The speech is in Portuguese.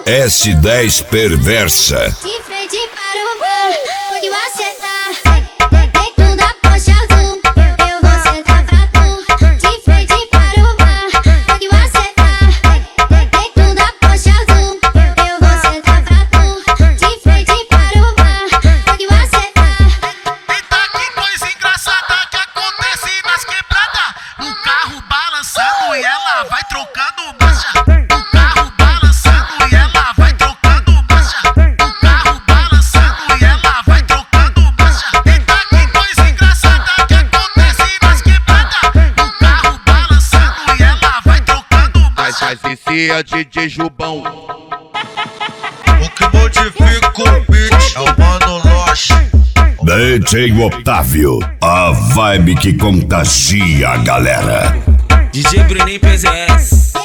S10 perversa. De frente para o bar, onde você tá? Dentro da Porsche azul, eu vou sentar pra tu. De frente para o bar, onde você tá? Dentro da Porsche azul, eu vou sentar pra tu. De frente para o bar, onde você tá? Eita, que coisa engraçada que acontece nas quebradas. O carro balançando e ela vai trocando marcha. O carro balançando e ela vai trocando marcha. O carro balançando e ela vai trocando marcha. Eita, que coisa engraçada que acontece nas quebradas. O carro balançando e ela vai trocando marcha. Mas esse é DJ Jubão. O que modifica o beat é o Mano Loche. DJ Otávio, a vibe que contagia a galera. DJ Bruninho PZS.